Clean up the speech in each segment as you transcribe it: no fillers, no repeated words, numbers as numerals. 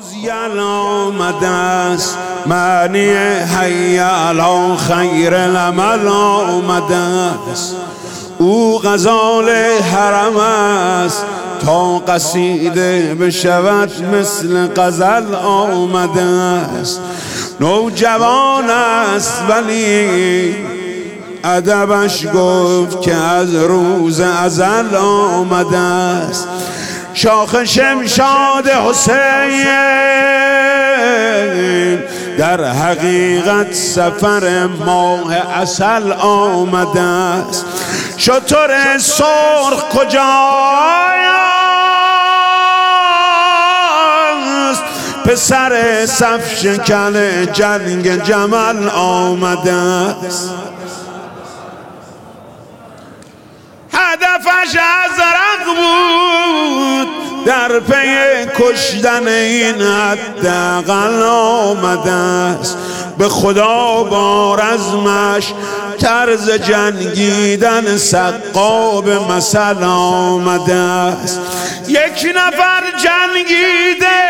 باز یلا آمده است، معنی حی علی خیر العمل آمده است. او غزال حرم است، تا قصیده بشود مثل غزل آمده است. نوجوان است ولی ادبش گفت که از روز ازل آمده است. شاخ شمشاد حسین در حقیقت سفر ماه عسل آمده است. شتر سرخ کجاست؟ پسر صف شکن جنگ جمل آمده است. هدفش ازرق بود، در پی کشتن این حداقل آمده است. به خدا با رزمش طرز جنگیدن سقا به مثل آمده است. یک نفر جنگیده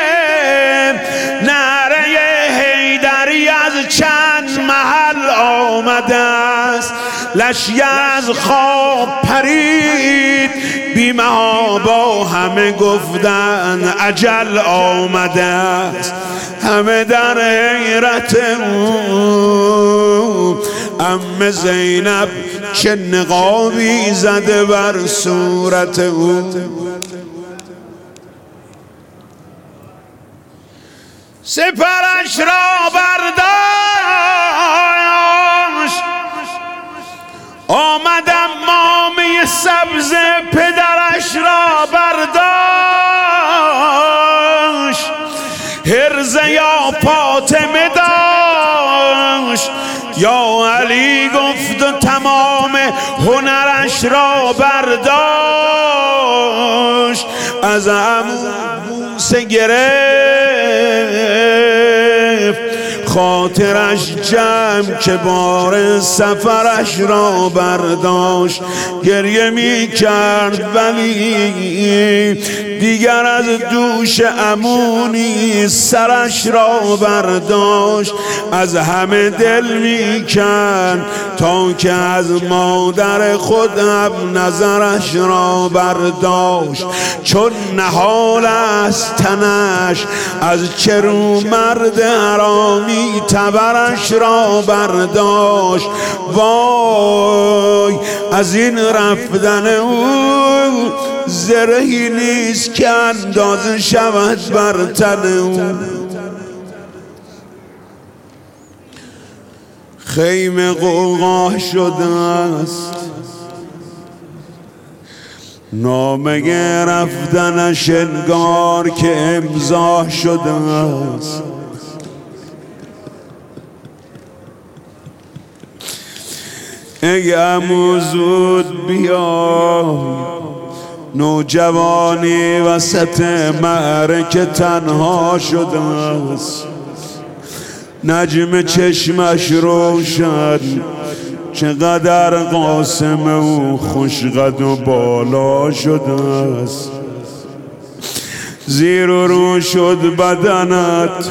نعره حیدری از چند محل آمده است. لشی از خواب پرید، بیمه ها با همه گفتن اجل آمده است. همه در حیرت او، ام زینب چه نقابی زده بر صورت او. سپرش را برداشت، آمدم مامه سبز پدرش را برداشت. هرزه یا فاطمه داشت، یا علی گفت و تمام هنرش را برداشت. از عمو بوسه گرفت، خاطرش جمع که بار سفرش را برداشت. گریه می کرد ولی دیگر از دوش عمونی سرش را برداشت. از همه دل می کرد تا که از مادر خود هم نظرش را برداشت. چون نهال از تنش از چرو مرد حرامی تبرش را برداشت. وای از این رفتن او زرهی نیست که اندازه شود بر تن او. خیمه غوغا شده است، نامه رفتنش انگار که امضا شده است. ای عمو زود بیا، نوجوانی وسط معرکه تنها شده است. نجم چشمش روشن، چقدر قاسم او خوشقد و بالا شده است. زیر و رو شد بدنت،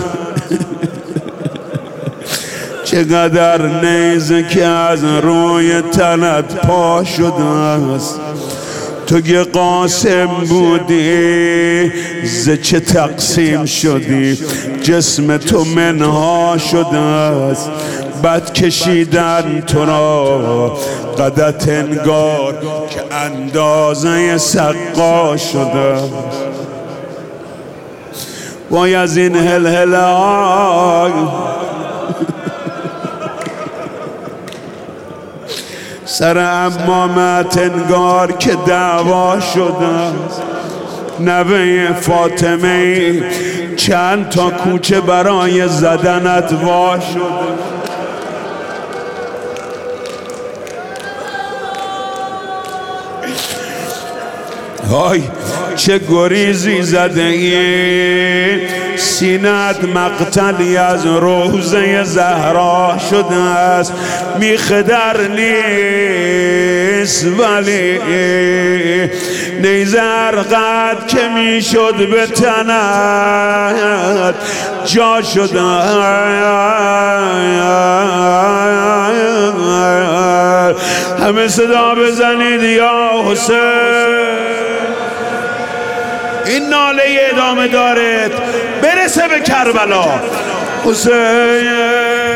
چقدر نیزه که از روی تنت پا شده است. تو که قاسم بودی ز چه تقسیم شدی؟ جسم تو منها شده است. بد کشیدن تو را قدت انگار که اندازه سقا شده. وای از این هلهله سر عمامت انگار که دعوا شده. نوه فاطمه چند تا کوچه برای زدنت وا شده. های چه گریزی زده ای، سینت مقتلی از روزه زهرا شده است. میخدر نیست ولی نیزه ارقد که میشد به تنت جا شدن. همه صدا بزنید یا حسین. این ناله ادامه داره برسه به کربلا. حسین